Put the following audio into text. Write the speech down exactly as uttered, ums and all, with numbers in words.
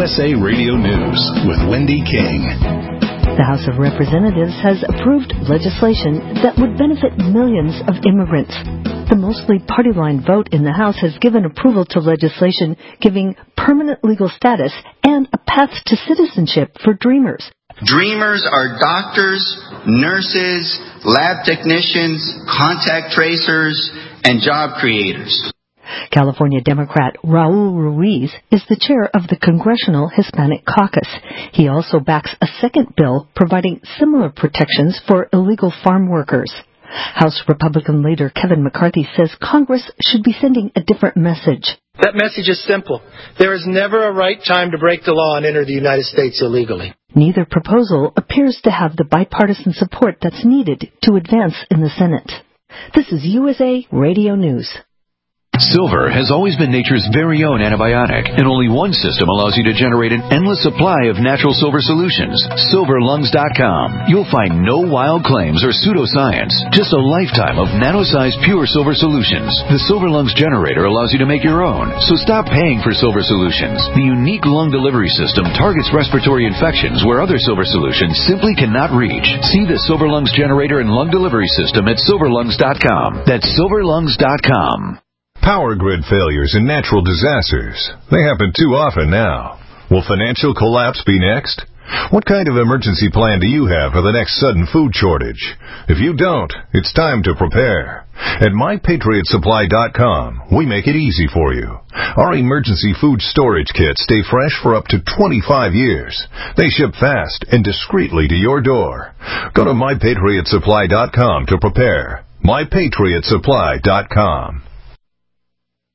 S A Radio News with Wendy King. The House of Representatives has approved legislation that would benefit millions of immigrants. The mostly party-line vote in the House has given approval to legislation giving permanent legal status and a path to citizenship for Dreamers. Dreamers are doctors, nurses, lab technicians, contact tracers, and job creators. California Democrat Raul Ruiz is the chair of the Congressional Hispanic Caucus. He also backs a second bill providing similar protections for illegal farm workers. House Republican leader Kevin McCarthy says Congress should be sending a different message. That message is simple. There is never a right time to break the law and enter the United States illegally. Neither proposal appears to have the bipartisan support that's needed to advance in the Senate. This is U S A Radio News. Silver has always been nature's very own antibiotic, and only one system allows you to generate an endless supply of natural silver solutions. silver lungs dot com. You'll find no wild claims or pseudoscience, just a lifetime of nano-sized pure silver solutions. The Silver Lungs generator allows you to make your own, so stop paying for silver solutions. The unique lung delivery system targets respiratory infections where other silver solutions simply cannot reach. See the Silver Lungs generator and lung delivery system at silver lungs dot com. That's silver lungs dot com. Power grid failures and natural disasters. They happen too often now. Will financial collapse be next? What kind of emergency plan do you have for the next sudden food shortage? If you don't, it's time to prepare. At my patriot supply dot com, we make it easy for you. Our emergency food storage kits stay fresh for up to twenty-five years. They ship fast and discreetly to your door. Go to my patriot supply dot com to prepare. my patriot supply dot com.